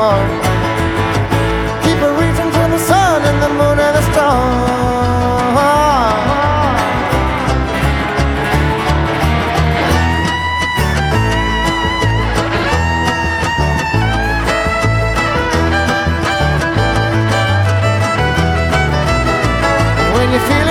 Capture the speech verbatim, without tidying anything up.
Keep a reaching to the sun and the moon and the stars. When you feel